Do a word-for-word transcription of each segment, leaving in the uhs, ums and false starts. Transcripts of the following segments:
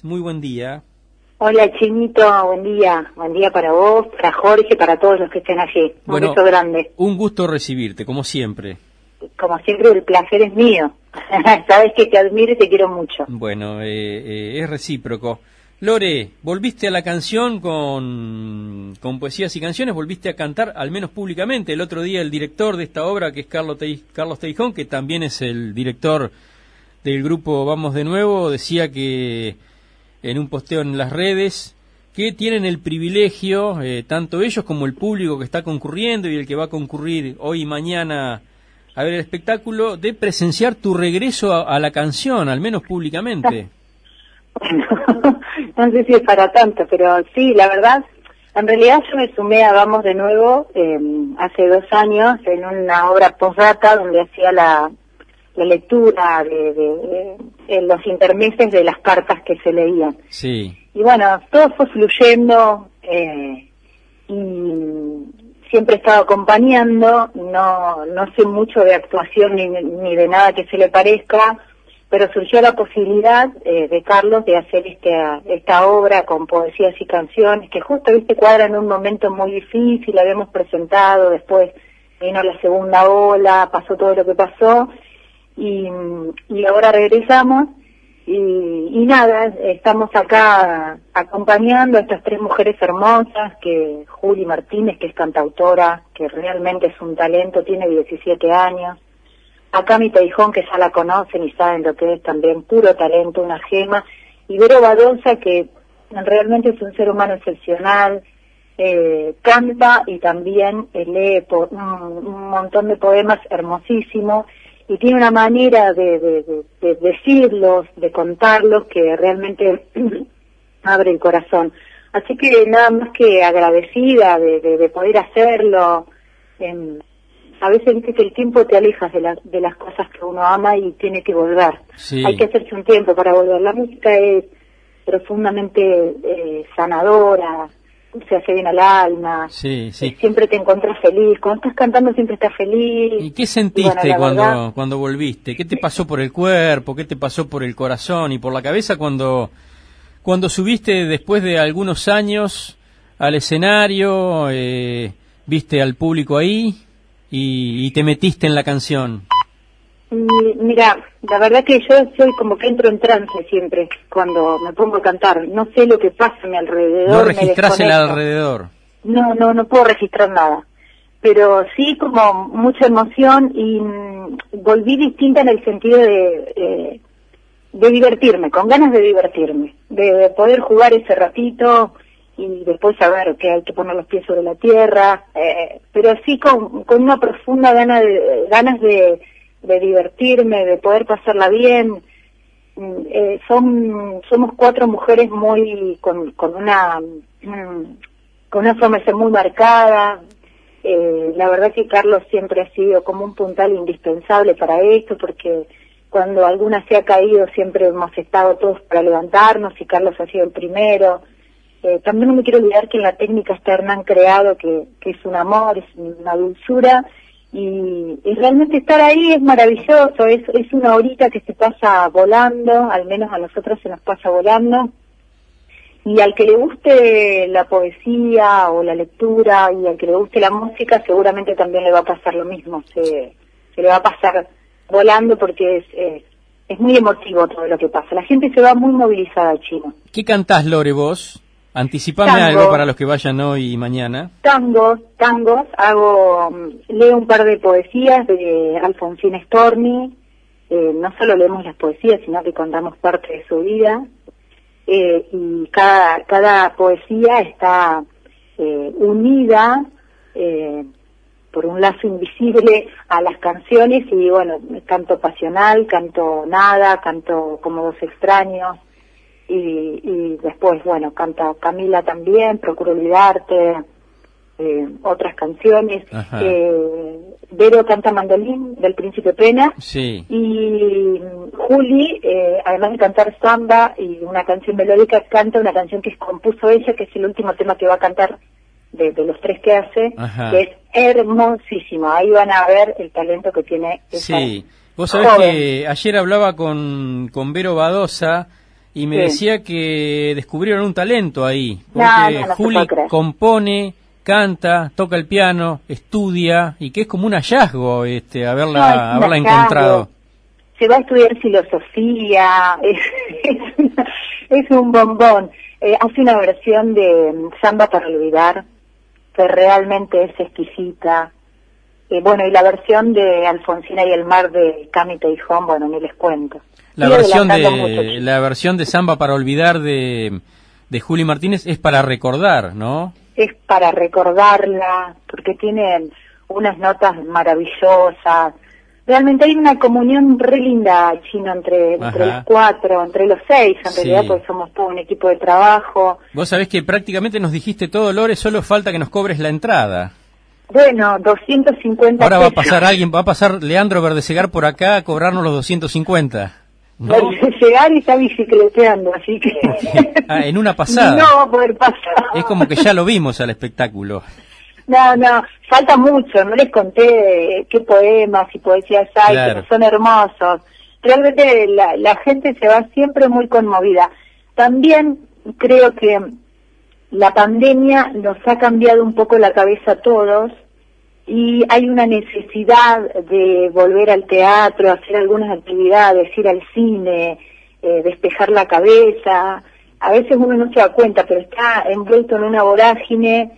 Muy buen día. Hola, Chinito, buen día. Buen día para vos, para Jorge, para todos los que estén allí. Un bueno, beso grande. Un gusto recibirte, como siempre. Como siempre, el placer es mío. Sabes que te admiro y te quiero mucho. Bueno, eh, eh, es recíproco. Lore, volviste a la canción con, con poesías y canciones, volviste a cantar, al menos públicamente. El otro día el director de esta obra, que es Carlos, Te Carlos Teijón, que también es el director del grupo Vamos de Nuevo, decía que en un posteo en las redes, que tienen el privilegio, eh, tanto ellos como el público que está concurriendo y el que va a concurrir hoy y mañana a ver el espectáculo, de presenciar tu regreso a, a la canción, al menos públicamente. Bueno, no sé si es para tanto, pero sí, la verdad, en realidad yo me sumé a Vamos de Nuevo eh, hace dos años en una obra postdata donde hacía la, la lectura de, de, de, de los intermeses de las cartas que se leían. Sí. Y bueno, todo fue fluyendo eh, y siempre he estado acompañando, no no sé mucho de actuación ni, ni de nada que se le parezca, pero surgió la posibilidad eh, de Carlos de hacer esta, esta obra con poesías y canciones, que justo, viste, cuadra en un momento muy difícil, la habíamos presentado, después vino la segunda ola, pasó todo lo que pasó, y, y ahora regresamos, y, y nada, estamos acá acompañando a estas tres mujeres hermosas, que Juli Martínez, que es cantautora, que realmente es un talento, tiene diecisiete años, a Cami Teijón, que ya la conocen y saben lo que es también, puro talento, una gema, y Vero Badosa, que realmente es un ser humano excepcional, eh, canta y también eh, lee por un, un montón de poemas hermosísimos, y tiene una manera de, de, de, de decirlos, de contarlos, que realmente abre el corazón. Así que nada más que agradecida de, de, de poder hacerlo. Eh, a veces viste que el tiempo te alejas de, la, de las cosas que uno ama y tiene que volver. Sí. Hay que hacerse un tiempo para volver. La música es profundamente eh, sanadora, se hace bien al alma, sí, sí. Siempre te encontrás feliz, cuando estás cantando siempre estás feliz. ¿Y qué sentiste y bueno, cuando verdad, cuando volviste? ¿Qué te pasó por el cuerpo? ¿Qué te pasó por el corazón y por la cabeza cuando cuando subiste después de algunos años al escenario, eh, viste al público ahí y, y te metiste en la canción? Mira, la verdad que yo soy como que entro en trance siempre cuando me pongo a cantar. No sé lo que pasa a mi alrededor. No registrás el alrededor. No, no, no puedo registrar nada. Pero sí como mucha emoción y mmm, volví distinta en el sentido de, eh, de divertirme, con ganas de divertirme, de, de poder jugar ese ratito y después saber que hay que poner los pies sobre la tierra, eh, pero sí con, con una profunda gana de, ganas de de divertirme, de poder pasarla bien. Eh, son somos cuatro mujeres muy con, con una con una forma de ser muy marcada. Eh, la verdad que Carlos siempre ha sido como un puntal indispensable para esto, porque cuando alguna se ha caído siempre hemos estado todos para levantarnos y Carlos ha sido el primero. Eh, también no me quiero olvidar que en la técnica está Hernán Creado, que, que es un amor, es una dulzura. Y, y realmente estar ahí es maravilloso, es, es una horita que se pasa volando, al menos a nosotros se nos pasa volando, y al que le guste la poesía o la lectura y al que le guste la música seguramente también le va a pasar lo mismo, se, se le va a pasar volando porque es, es, es muy emotivo todo lo que pasa, la gente se va muy movilizada, Chino. ¿Qué cantás, Lore, vos? Anticipame Tango. Algo para los que vayan hoy y mañana. Tangos, tangos, hago, leo un par de poesías de Alfonsín Storni, eh, no solo leemos las poesías, sino que contamos parte de su vida, eh, y cada, cada poesía está eh, unida eh, por un lazo invisible a las canciones, y bueno, canto pasional, canto nada, canto como dos extraños, Y, y después, bueno, canta Camila también, Procuro Olvidarte, eh, otras canciones. Eh, Vero canta Mandolín, del Príncipe Pena. Sí. Y Juli, eh, además de cantar samba y una canción melódica, canta una canción que compuso ella, que es el último tema que va a cantar de, de los tres que hace, Ajá. que es hermosísimo. Ahí van a ver el talento que tiene esa Sí. Vos sabés joven. Que ayer hablaba con, con Vero Badosa, y me Sí. decía que descubrieron un talento ahí, porque No, no, no se Juli puede creer. compone, canta, toca el piano, estudia, y que es como un hallazgo este, haberla, No, es un haberla hallazgo. encontrado. Se va a estudiar filosofía, es, es, una- es un bombón. Eh, hace una versión de mm, Samba para olvidar, que realmente es exquisita. Eh, bueno, y la versión de Alfonsina y el mar de Cami Teijón, bueno, ni les cuento. La Sigo versión adelantando mucho, de chicos. la versión de Samba para olvidar de, de Juli Martínez es para recordar, ¿no? Es para recordarla, porque tiene unas notas maravillosas. Realmente hay una comunión re linda, Chino, entre, entre Ajá. los cuatro, entre los seis, en Sí. realidad, porque somos todo un equipo de trabajo. Vos sabés que prácticamente nos dijiste todo, Lore, solo falta que nos cobres la entrada. Bueno, doscientos cincuenta Ahora va a pesos. pasar alguien, va a pasar Leandro Verdesegar por acá a cobrarnos los doscientos cincuenta. ¿No? Llegar y está bicicleteando, así que... Ah, en una pasada. No va a poder pasar. Es como que ya lo vimos al espectáculo. No, no, falta mucho, no les conté eh, qué poemas y poesías hay, Claro. pero son hermosos. Realmente la, la gente se va siempre muy conmovida. También creo que la pandemia nos ha cambiado un poco la cabeza a todos y hay una necesidad de volver al teatro, hacer algunas actividades, ir al cine, eh, despejar la cabeza. A veces uno no se da cuenta, pero está envuelto en una vorágine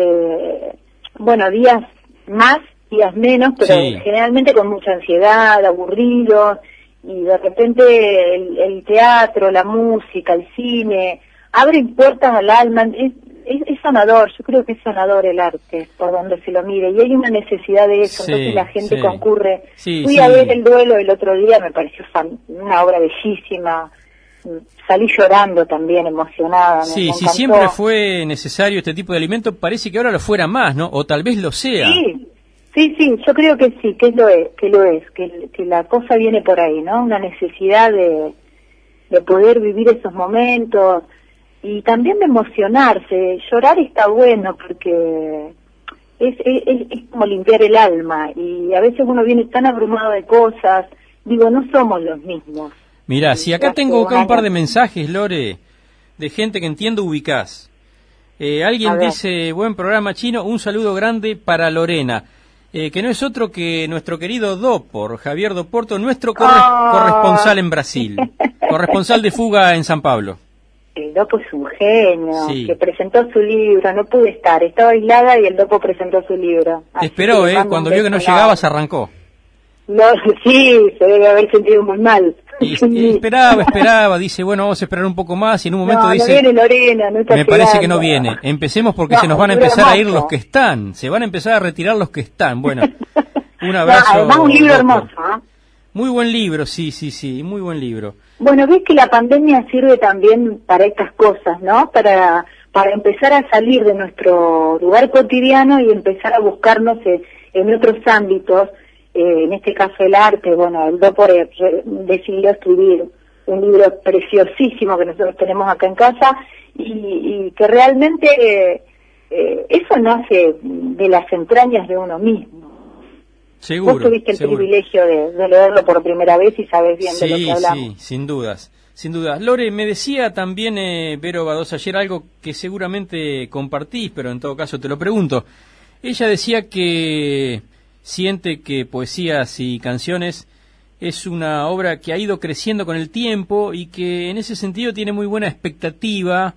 de, bueno, días más, días menos, pero Sí. generalmente con mucha ansiedad, aburridos, y de repente el, el teatro, la música, el cine, abren puertas al alma. Es, es, es sanador, yo creo que es sanador el arte, por donde se lo mire, y hay una necesidad de eso, Sí, entonces la gente sí. concurre. Sí, Fui sí. a ver El duelo el otro día, me pareció fan- una obra bellísima, salí llorando también, emocionada. me- Sí, me si encantó. siempre fue necesario este tipo de alimento, parece que ahora lo fuera más, ¿no? O tal vez lo sea. Sí, sí, sí, yo creo que sí, que lo es, que lo es, que, que la cosa viene por ahí, ¿no? Una necesidad de, de poder vivir esos momentos y también de emocionarse. Llorar está bueno porque es, es, es- es como limpiar el alma y a veces uno viene tan abrumado de cosas, digo, no somos los mismos. Mirá, si acá Hace tengo acá un un par año. de mensajes, Lore, de gente que entiendo ubicás. Eh, alguien A ver. dice, buen programa, Chino, un saludo grande para Lorena, eh, que no es otro que nuestro querido Dopor, Javier Doporto, nuestro corre- Ah. corresponsal en Brasil, corresponsal de Fuga en San Pablo. El Dopo es un genio, Sí. que presentó su libro, no pude estar, estaba aislada y el Dopo presentó su libro. Te Así esperó, que le ¿eh? mando Cuando un vio que no beso llegaba, enorme. se arrancó. No, sí, se debe haber sentido muy mal. Y, Sí. y esperaba, esperaba, dice, bueno, vamos a esperar un poco más, y en un momento no, no dice, viene Lorena, no está me parece que llegando. no viene. Empecemos porque No, se nos van a un libro empezar a ir hermoso. los que están. Se van a empezar a retirar los que están. Bueno, un No, abrazo. además un libro Dopo. hermoso, ¿eh? Muy buen libro, sí, sí, sí, muy buen libro. Bueno, ves que la pandemia sirve también para estas cosas, ¿no? Para para empezar a salir de nuestro lugar cotidiano y empezar a buscarnos en, en otros ámbitos, eh, en este caso el arte. Bueno, el Dopo eh, re- decidió escribir un libro preciosísimo que nosotros tenemos acá en casa y, y que realmente eh, eh, eso nace de las entrañas de uno mismo. Seguro. Vos tuviste el seguro. privilegio de, de leerlo por primera vez y sabes bien de lo Sí, que hablamos. sí, sin dudas, sin dudas. Lore, me decía también eh, Vero Badosa ayer algo que seguramente compartís, pero en todo caso te lo pregunto. Ella decía que siente que Poesías y Canciones es una obra que ha ido creciendo con el tiempo y que en ese sentido tiene muy buena expectativa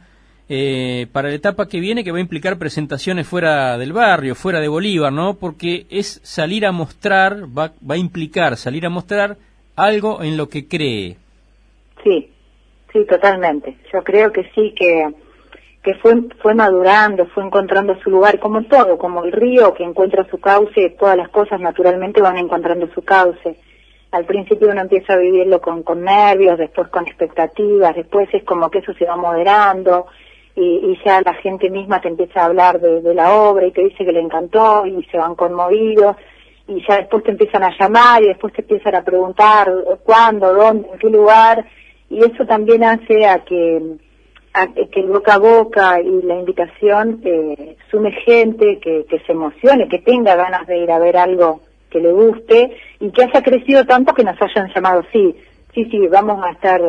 eh, para la etapa que viene, que va a implicar presentaciones fuera del barrio, fuera de Bolívar, ¿no? Porque es salir a mostrar, va, va a implicar salir a mostrar algo en lo que cree. Sí, sí, totalmente. Yo creo que sí, que que fue fue madurando, fue encontrando su lugar, como todo, como el río que encuentra su cauce, todas las cosas naturalmente van encontrando su cauce. Al principio uno empieza a vivirlo con, con nervios, después con expectativas, después es como que eso se va moderando y, y ya la gente misma te empieza a hablar de, de la obra y te dice que le encantó y se van conmovidos y ya después te empiezan a llamar y después te empiezan a preguntar cuándo, dónde, en qué lugar, y eso también hace a que a que el boca a boca y la invitación eh, sume gente que, que se emocione, que tenga ganas de ir a ver algo que le guste y que haya crecido tanto que nos hayan llamado, sí, sí, sí, vamos a estar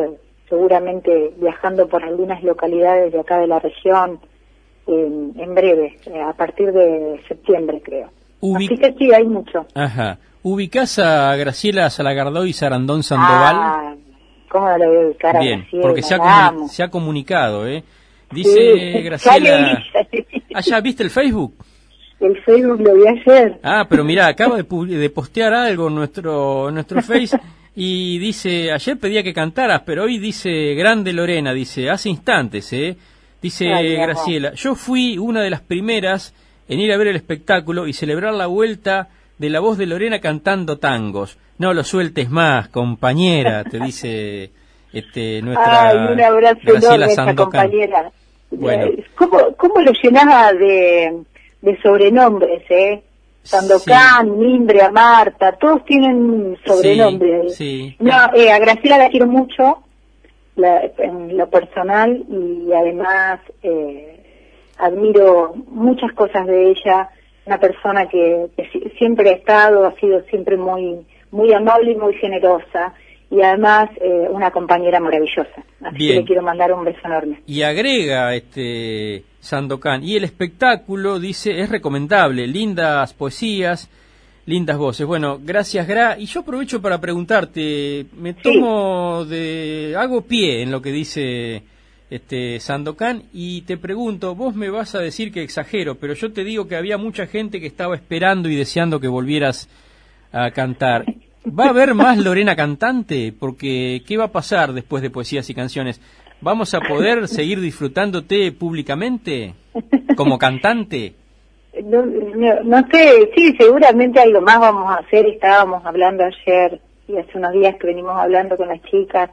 seguramente viajando por algunas localidades de acá de la región en, en breve, eh, a partir de septiembre creo. Ubic... Así que sí, hay mucho. Ajá. ¿Ubicás a Graciela Salagardoy Sarandón Sandoval? Ah, ¿cómo no lo voy a ubicar a Bien, Graciela? porque se ha, comuni se ha comunicado, ¿eh? Dice sí, Graciela... ¿Allá viste el Facebook? El Facebook lo vi ayer. Ah, pero mirá, acaba de, de postear algo en nuestro, en nuestro Face y dice, ayer pedía que cantaras, pero hoy dice, grande Lorena, dice, hace instantes, ¿eh? Dice Ay, Graciela, yo fui una de las primeras en ir a ver el espectáculo y celebrar la vuelta de la voz de Lorena cantando tangos. No lo sueltes más, compañera, te dice este nuestra Ay, un abrazo Graciela enorme esa compañera. Bueno. ¿Cómo, cómo lo llenaba de, de sobrenombres, eh? Sandokan, sí. Mimbrea, Marta, todos tienen sobrenombres. Sí, sí. No, eh, a Graciela la quiero mucho, la, en lo personal, y además eh, admiro muchas cosas de ella. Una persona que, que siempre ha estado, ha sido siempre muy muy amable y muy generosa, y además eh, una compañera maravillosa. Así Bien. que le quiero mandar un beso enorme. Y agrega este Sandokan, y el espectáculo, dice, es recomendable, lindas poesías, lindas voces. Bueno, gracias Gra, y yo aprovecho para preguntarte, me tomo sí. de, hago pie en lo que dice este Sandokan, y te pregunto, vos me vas a decir que exagero, pero yo te digo que había mucha gente que estaba esperando y deseando que volvieras a cantar. ¿Va a haber más Lorena cantante? Porque, ¿qué va a pasar después de Poesías y Canciones? ¿Vamos a poder seguir disfrutándote públicamente como cantante? No, no, no sé, sí, seguramente algo más vamos a hacer. Estábamos hablando ayer y hace unos días que venimos hablando con las chicas,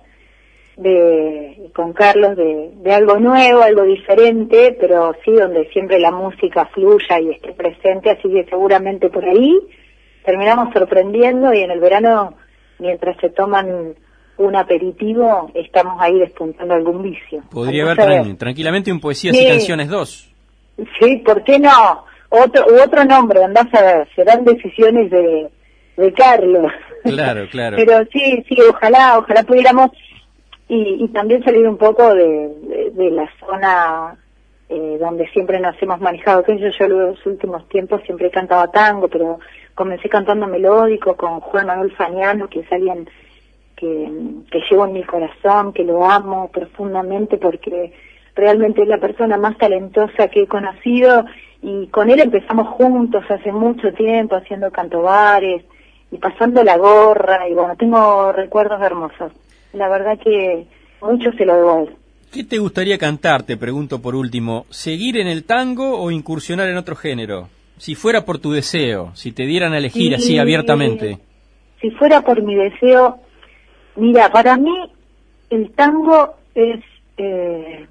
de con Carlos, de, de algo nuevo, algo diferente, pero sí donde siempre la música fluya y esté presente, así que seguramente por ahí terminamos sorprendiendo, y en el verano, mientras se toman un aperitivo, estamos ahí despuntando algún vicio. Podría haber tran tranquilamente un Poesías sí. y Canciones dos. Sí, ¿por qué no? Otro u otro nombre, andás a ver, serán decisiones de, de Carlos. Claro, claro. Pero sí, sí, ojalá, ojalá pudiéramos, y, y también salir un poco de, de, de la zona eh, donde siempre nos hemos manejado. Que yo, yo los últimos tiempos siempre cantaba tango, pero comencé cantando melódico con Juan Manuel Fagnano, que es alguien que, que llevo en mi corazón, que lo amo profundamente porque realmente es la persona más talentosa que he conocido, y con él empezamos juntos hace mucho tiempo haciendo cantobares y pasando la gorra, y bueno, tengo recuerdos hermosos. La verdad que mucho se lo debo a él. ¿Qué te gustaría cantar, te pregunto por último? ¿Seguir en el tango o incursionar en otro género? Si fuera por tu deseo, si te dieran a elegir y, así abiertamente. Si fuera por mi deseo, mira, para mí el tango es eh,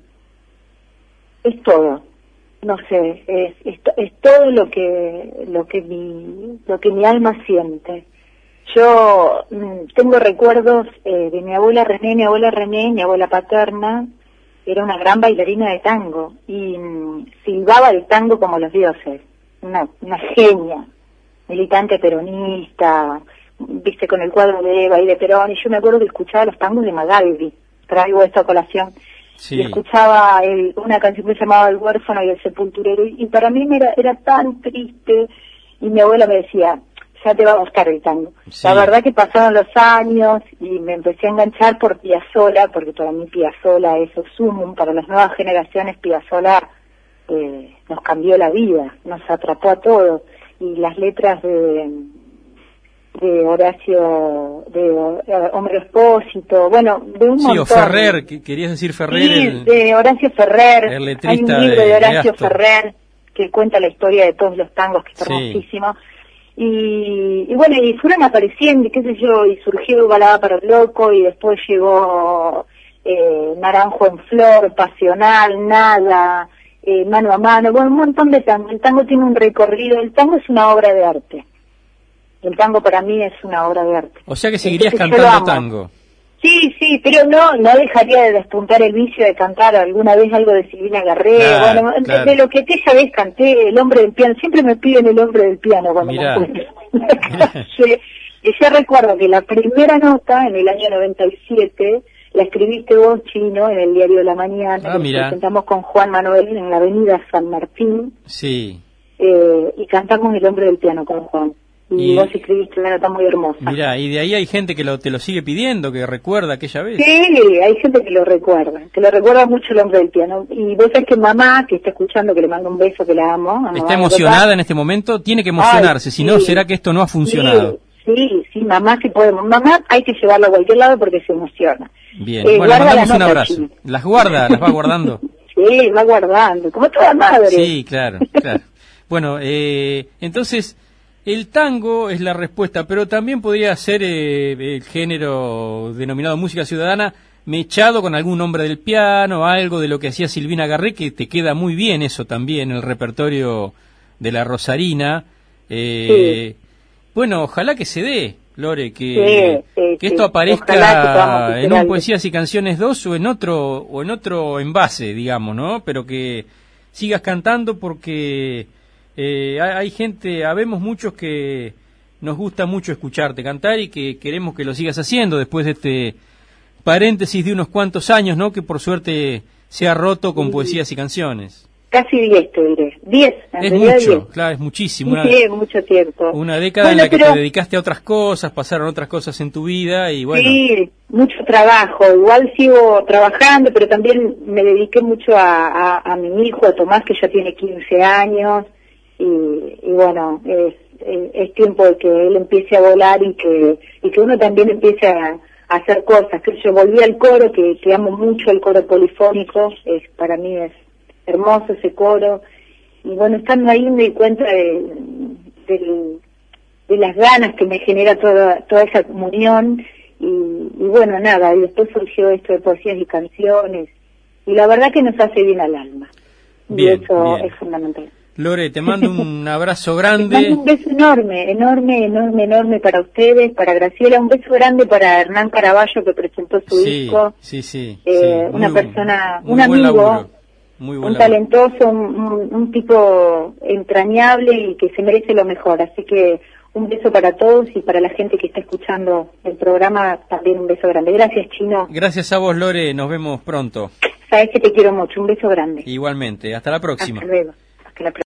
es todo, no sé, es, es, es todo lo que lo que mi lo que mi alma siente. Yo mmm, tengo recuerdos eh, de mi abuela René, mi abuela René, mi abuela paterna era una gran bailarina de tango y mmm, silbaba el tango como los dioses. Una, una genia, militante peronista, viste, con el cuadro de Eva y de Perón, y yo me acuerdo que escuchaba los tangos de Magaldi, traigo esta colación, sí. Y escuchaba el, una canción que se llamaba El huérfano y el sepulturero, y, y para mí era, era tan triste, y mi abuela me decía, ya te va a gustar el tango. Sí. La verdad que pasaron los años, y me empecé a enganchar por Piazzolla, porque para mí Piazzolla es el sumum, para las nuevas generaciones Piazzolla Eh, nos cambió la vida, nos atrapó a todos, y las letras de de Horacio, de uh, Homero Expósito, bueno, de un sí, montón. Sí, o Ferrer, que querías decir Ferrer. Sí, el, de Horacio Ferrer, el hay un libro de, de Horacio de Ferrer que cuenta la historia de todos los tangos, que es sí. hermosísimo, y, y bueno, y fueron apareciendo, y qué sé yo, y surgió Balada para el Loco, y después llegó eh, Naranjo en Flor, Pasional, Nada, Eh, mano a mano, bueno, un montón de tango. El tango tiene un recorrido, el tango es una obra de arte. El tango para mí es una obra de arte. O sea que seguirías Entonces, cantando tango. Sí, sí, pero no no dejaría de despuntar el vicio de cantar alguna vez algo de Silvina Garré, claro, bueno, claro. De, de lo que aquella vez canté, El hombre del piano, siempre me piden El hombre del piano cuando Mirá. me encuentro. Y yo recuerdo que la primera nota, en el año noventa y siete, la escribiste vos, Chino, en el Diario de la Mañana. Ah, nos mira. presentamos con Juan Manuel en la avenida San Martín. Sí. Eh, y cantamos El hombre del piano con Juan. Y, y vos escribiste una nota muy hermosa. Mira, y de ahí hay gente que lo, te lo sigue pidiendo, que recuerda aquella vez. Sí, hay gente que lo recuerda, que lo recuerda mucho El hombre del piano. Y vos sabés que mamá, que está escuchando, que le mando un beso, que la amo. Está emocionada en este momento, tiene que emocionarse, Ay, si no, sí. será que esto no ha funcionado. Sí, sí, sí, mamá sí podemos. Mamá hay que llevarla a cualquier lado porque se emociona. Bien, Eh, bueno, le mandamos un nota, abrazo. Chino. ¿Las guarda? ¿Las va guardando? Sí, va guardando, como toda madre. Sí, claro, claro. Bueno, eh, entonces, el tango es la respuesta, pero también podría ser eh, el género denominado música ciudadana mechado con algún nombre del piano, algo de lo que hacía Silvina Garré, que te queda muy bien eso también, el repertorio de la Rosarina. Eh, sí. Bueno, ojalá que se dé, Lore, que, sí, sí, que esto sí. aparezca que en un Poesías y Canciones dos o en otro o en otro envase, digamos, ¿no? Pero que sigas cantando porque eh, hay, hay gente, habemos muchos que nos gusta mucho escucharte cantar y que queremos que lo sigas haciendo después de este paréntesis de unos cuantos años, ¿no? Que por suerte se ha roto con sí. Poesías y Canciones. Casi diez, te diré. Diez. Es mucho, diez. Claro, es muchísimo. Una, sí, mucho tiempo. Una década bueno, en la que pero... te dedicaste a otras cosas, pasaron otras cosas en tu vida y bueno. Sí, mucho trabajo. Igual sigo trabajando, pero también me dediqué mucho a, a, a mi hijo, a Tomás, que ya tiene quince años. Y, y bueno, es, es tiempo de que él empiece a volar y que, y que uno también empiece a, a hacer cosas. Que yo volví al coro, que, que amo mucho el coro polifónico. Es, para mí es hermoso ese coro, y bueno, estando ahí me di cuenta de, de, de las ganas que me genera toda toda esa comunión, y, y bueno, nada, y después surgió esto de Poesías y Canciones, y la verdad que nos hace bien al alma, bien, y eso bien. es fundamental. Lore, te mando un abrazo grande. Te mando un beso enorme, enorme, enorme, enorme para ustedes, para Graciela, un beso grande para Hernán Caraballo, que presentó su sí, disco, sí, sí, eh, sí. una Muy, persona, muy un amigo, laburo. Muy un talentoso, un, un, un tipo entrañable y que se merece lo mejor. Así que un beso para todos y para la gente que está escuchando el programa, también un beso grande. Gracias, Chino. Gracias a vos, Lore. Nos vemos pronto. Sabes que te quiero mucho. Un beso grande. Igualmente. Hasta la próxima. Hasta luego. Hasta la próxima.